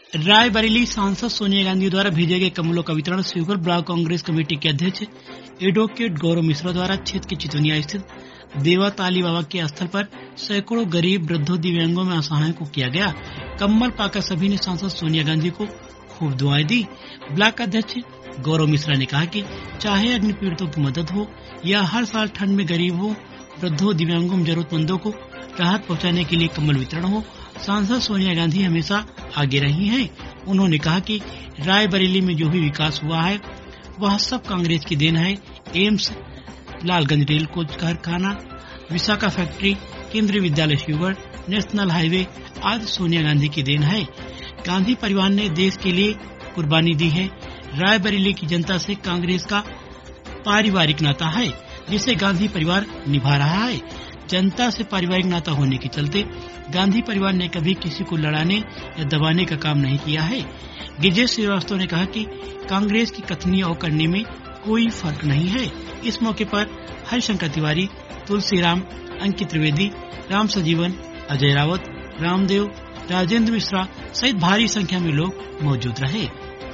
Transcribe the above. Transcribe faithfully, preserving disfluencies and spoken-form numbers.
रायबरेली सांसद सोनिया गांधी द्वारा भेजे गए कमलों का वितरण शिवगढ़ ब्लॉक कांग्रेस कमेटी के अध्यक्ष एडवोकेट गौरव मिश्रा द्वारा क्षेत्र के चितौनिया स्थित देवा ताली बाबा के स्थल पर सैकड़ों गरीब वृद्धों दिव्यांगों में असहायों को किया गया। कम्बल पाकर सभी ने सांसद सोनिया गांधी को खूब दुआएं दी। ब्लॉक अध्यक्ष गौरव मिश्रा ने कहा कि चाहे अग्नि पीड़ितों की मदद हो या हर साल ठंड में गरीब हो, वृद्धों, दिव्यांगों, जरूरतमंदों को राहत पहुंचाने के लिए कम्बल वितरण हो, सांसद सोनिया गांधी हमेशा आगे रही हैं। उन्होंने कहा कि रायबरेली में जो भी विकास हुआ है वह सब कांग्रेस की देन है। एम्स, लालगंज रेल कोच कारखाना, विशाखा फैक्ट्री, केंद्रीय विद्यालय शिवगढ़, नेशनल हाईवे आदि सोनिया गांधी की देन है। गांधी परिवार ने देश के लिए कुर्बानी दी है। रायबरेली की जनता से कांग्रेस का पारिवारिक नाता है जिसे गांधी परिवार निभा रहा है। जनता से पारिवारिक नाता होने के चलते गांधी परिवार ने कभी किसी को लड़ाने या दबाने का काम नहीं किया है। गिरिजेश श्रीवास्तव ने कहा कि कांग्रेस की कथनी और करने में कोई फर्क नहीं है। इस मौके पर हरिशंकर तिवारी, तुलसीराम, अंकित त्रिवेदी, राम सजीवन, अजय रावत, रामदेव, राजेंद्र मिश्रा सहित भारी संख्या में लोग मौजूद रहे।